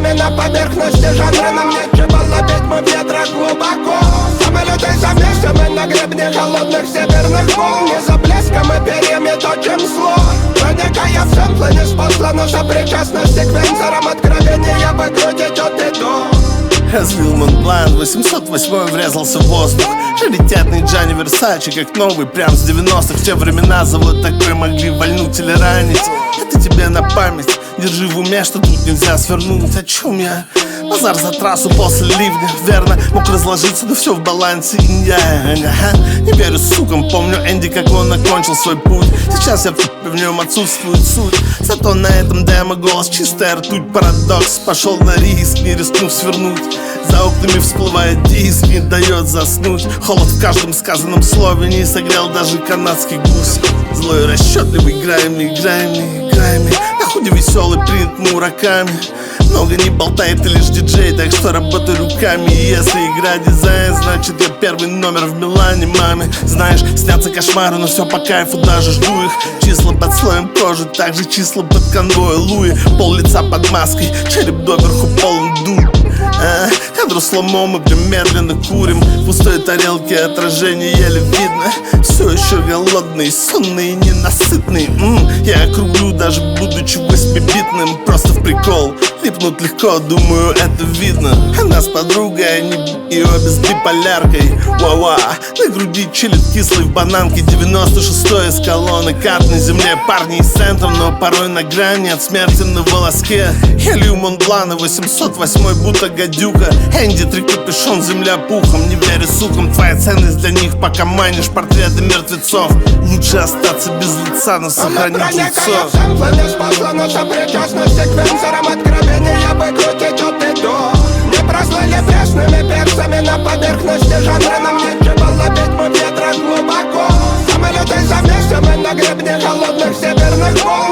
перцами на поверхности жанра. Нам нечего ловить, мы в ветрах глубоко. Самолеты за месяцами на гребне холодных северных волн. Не за блеском и перьями точим зло, проникая в сэмплы неспослано сопричастности к вензорам. Откровения выкрутить от и до. Развил Монблан, 808 врезался в воздух. Раритетный Джанни Версачи, как новый, прям с 90-х. В те времена завод такой могли вальнуть или ранить. Это тебе на память, держи в уме, что тут нельзя свернуть. О чем я? Базар за трассу после ливня, верно, мог разложиться, но все в балансе. Не верю сукам, помню Энди, как он окончил свой путь. Сейчас я в нем отсутствует суть. Зато на этом демо голос чистая ртуть. Парадокс, пошел на риск, не рискнув свернуть. За окнами всплывает диск, не дает заснуть. Холод в каждом сказанном слове, не согрел даже канадский гусь. Злой и расчетливый, играемый. На худе веселый принт Мураками. Много не болтает, ты лишь диджей, так что работай руками. И если игра дизайн, значит я первый номер в Милане, маме. Знаешь, снятся кошмары, но все по кайфу, даже жду их. Числа под слоем кожи, также числа под конвой Луи. Пол лица под маской, череп доверху полон дум. Кадру сломо, мы прям медленно курим. В пустой тарелке отражение еле видно. Все еще голодный, сонный и ненасытный. Я округлю, даже будучи 8-битным. Просто в прикол, липнуть легко, думаю, это видно. Она с подругой, они и обе с биполяркой. Вау-ва, на груди чилит кислый в бананке. 96-й с колонны, карт на земле. Парни из центра, но порой на грани от смерти на волоске. Я лью Монблана, 808 будто гадюка. Энди, 3 капюшон, земля пухом. Не верю сукам, твоя ценность для них, пока майнишь портреты мертвецов. Лучше остаться без лица, но сохранить лицо. Неспослано сопричастности к вензорам. Откровения выкрутить от и до. Не прослыли пресными перцами на поверхности жанра. Нам нечего ловить, мы в ветрах глубоко. Самолеты за месяцами на гребне холодных северных волн.